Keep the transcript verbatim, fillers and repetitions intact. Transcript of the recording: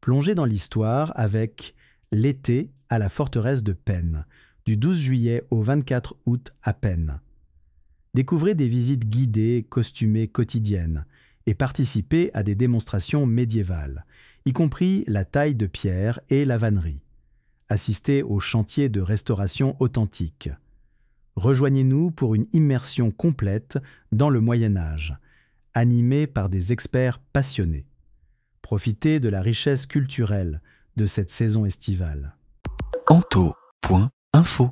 Plongez dans l'histoire avec L'été à la forteresse de Penne, du douze juillet au vingt-quatre août à Penne. Découvrez des visites guidées, costumées quotidiennes, et participez à des démonstrations médiévales, y compris la taille de pierre et la vannerie. Assistez aux chantiers de restauration authentique. Rejoignez-nous pour une immersion complète dans le Moyen Âge, animée par des experts passionnés. Profitez de la richesse culturelle de cette saison estivale. anto point info